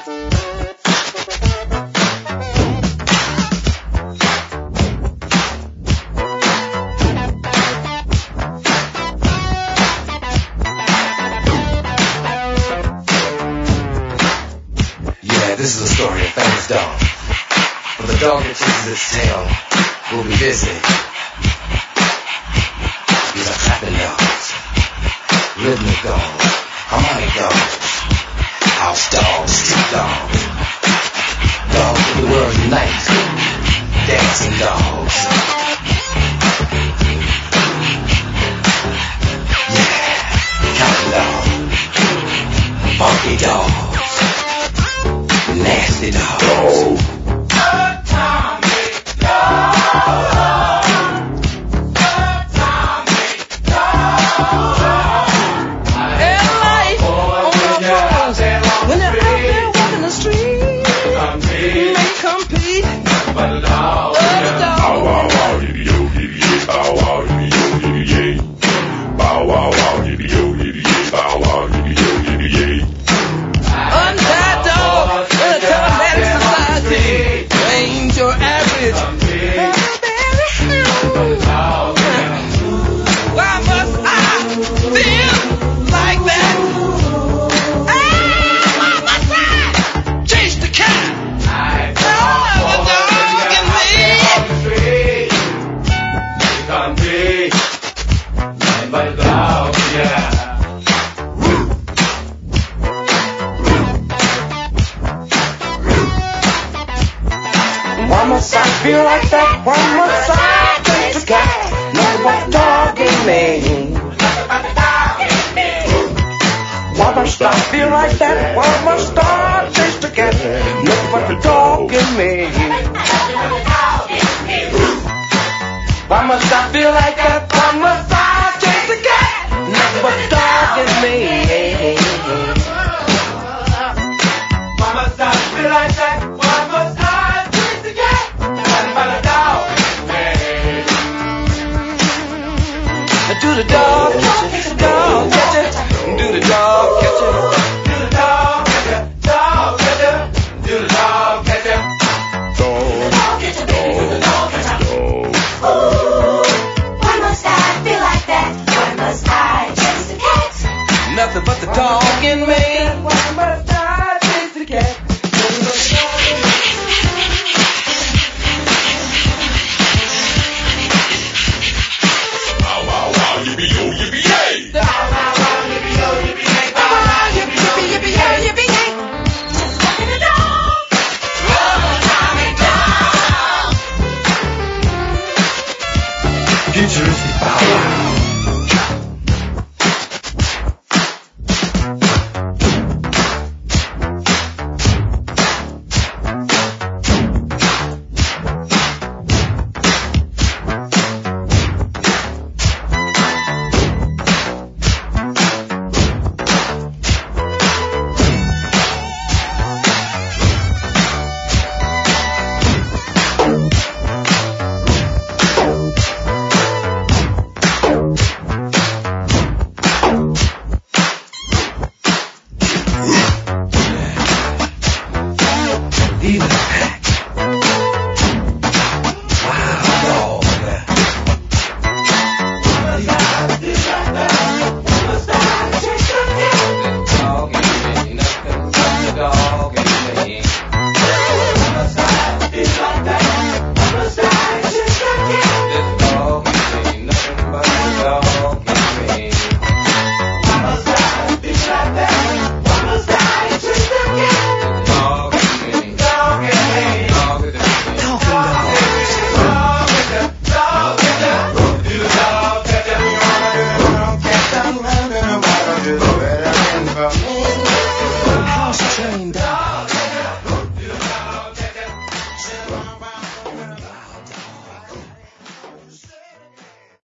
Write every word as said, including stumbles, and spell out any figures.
This is the story of famous dog. For the dog that chases its tail will be busy. These are clapping dogs, rhythmic dogs, harmonic dogs, house dogs, street dogs, dogs of the world unite, dancing dogs. Yeah, counting dogs, funky dogs. Nasty dog. Go. Good Tommy, go. Good Tommy, go. At night, on the roads, when they're out there walking the street, they compete. But the dog, the dog. Bow wow wow, yippee yo, yippee yay. Bow wow, yippee yo, yippee yay. Bow wow wow, yippee yo, yippee yay. Bow wow, yippee yo, yippee yay. Untied dog. Society ain't your average. Why must I feel like that? Ah, why must I chase the cat? Oh, the dog in me. Can't be nothing but a dog, yeah. Why must I feel like that? Why must I chase the cat? Know what dog in me? Why must I feel like that? Why